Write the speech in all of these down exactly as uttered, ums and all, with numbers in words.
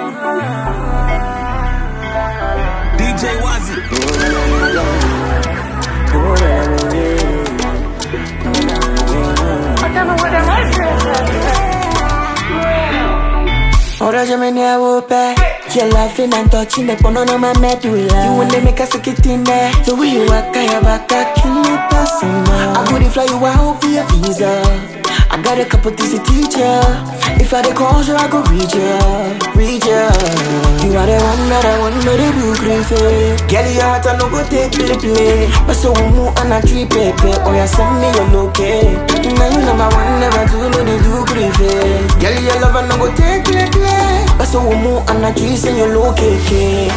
D J Wazzy. Ora già me ne avevo pe. Your life and touching the bone on my medulla. You want to make us a kid in there. So we you walk a back, kill me person. I could fly you out for your visa. I got a couple to teacher. If I the call you, I go read ya, read ya. You are the one that I want to do crazy. Girl, your heart I no go take play play. But so we move on a tree paper. Oh yeah, send me your location. Now you number one, never do no they do crazy. Girl, your love I no go take play play. But so we move on a tree, send your location.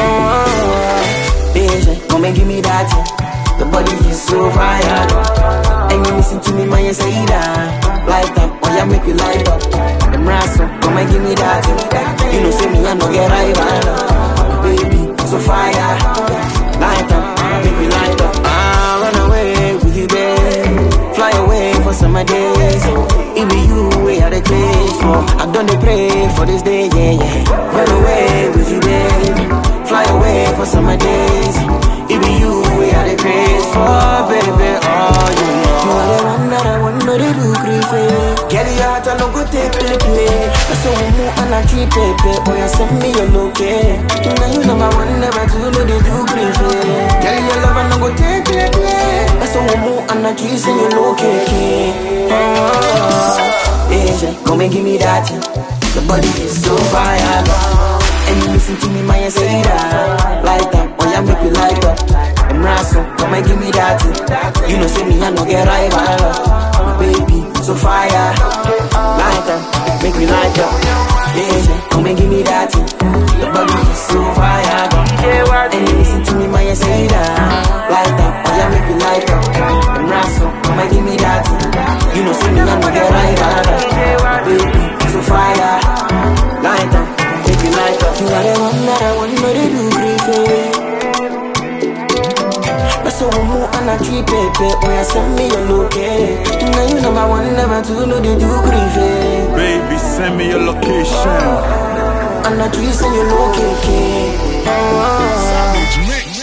Oh, baby, come and give me that. The body is so fire. And you listen to me, man, you say that. Light up, oh yeah, make you light up. Them rascal, come and give me that. You know, say me, I no get rival. Baby, so fire. Light up, make me light up. Ah, run away with you, babe. Fly away for summer days. It be you, we had a craze for. I done the pray for this day, yeah, yeah. Run away with you, babe. Fly away for summer days. It be you, we had a craze for, baby. Oh, you know. You are the one that I want to do crazy. Girl, your heart I no go take play play. So we move on a tree paper. Oh, you send me your location. Now you number one, never two, no they do crazy. Girl, your love I no go take play play. So we move on a tree, send your location. Oh, Asia, come and give me that. The body is so fire. And you listen to me, man, you say that. Light up, oh yeah, make you light up. I'm rascal, come and give me that. You know, say me, I no get rival. Baby, so fire. Light up, make me light up. Yeah, come and give me that. The body is so fire. And you listen to me, man, you say that. Light up, oh yeah, make you light up. I'm rascal, come and give me that. You know, say me, I no get rival. Baby, so fire. Light up. You are the one that I want to do crazy. But so we move on a tree paper. Oh yeah, send me your location. Now you number one, never two, no they do crazy. Baby, send me your location. On a tree, send your location. Oh,